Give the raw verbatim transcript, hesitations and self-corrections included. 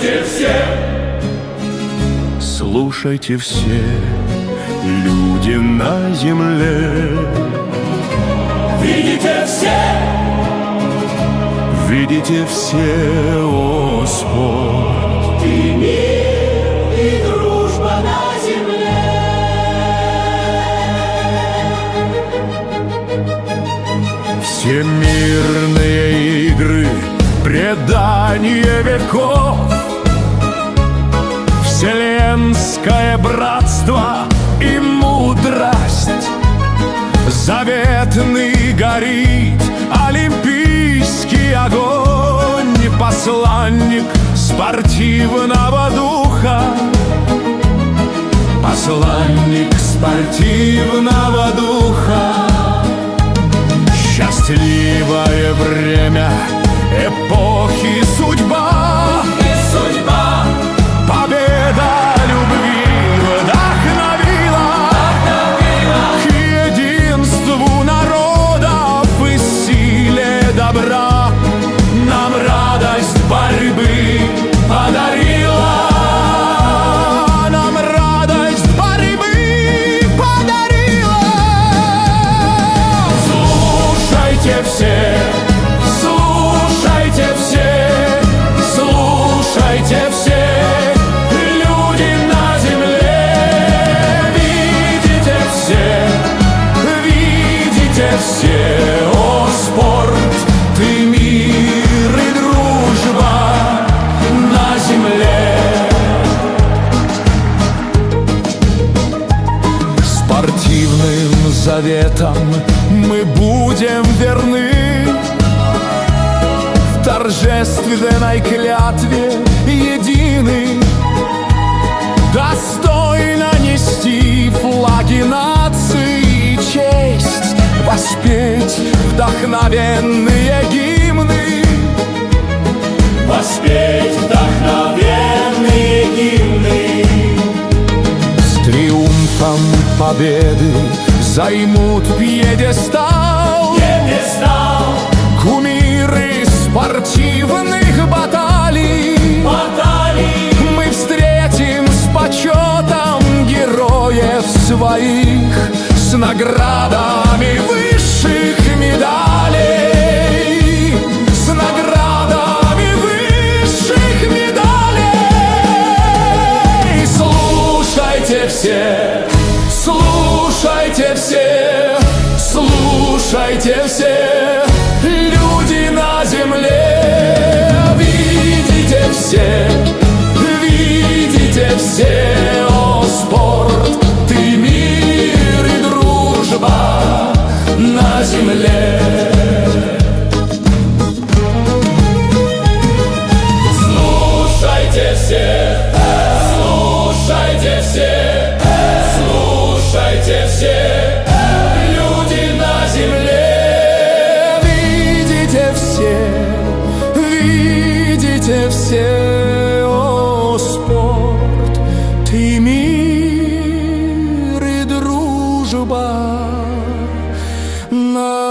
Видите все, слушайте все люди на земле. видите все, Видите все, о спорт, и мир, и дружба на земле. все мирные игры, предание веков, вселенское братство и мудрость. Заветный горит олимпийский огонь, посланник спортивного духа, посланник спортивного духа. Счастливое время эпохи судьба, Судьба победа любви вдохновила к единству народов и силе добра. Нам радость борьбы подарила, нам радость борьбы подарила. Слушайте все, слушайте все, слушайте все люди на земле. Видите все, видите все, о спорт, ты мир и дружба на земле. Спортивным заветом мы будем верны, в торжественной клятве едины, достойно нести флаги нации и честь, воспеть вдохновенные гимны, воспеть вдохновенные гимны. с триумфом победы займут пьедестал Пьедестал, кумиры спортивных баталий. баталий, Мы встретим с почетом героев своих, с наградами высших медалей, с наградами высших медалей. Слушайте все, слушайте все, слушайте все люди на земле. Видите все, видите все, о спорт, ты мир и дружба на земле. слушайте все, слушайте все, слушайте все люди на земле. Видите все, видите все, о спорт, ты мир и дружба на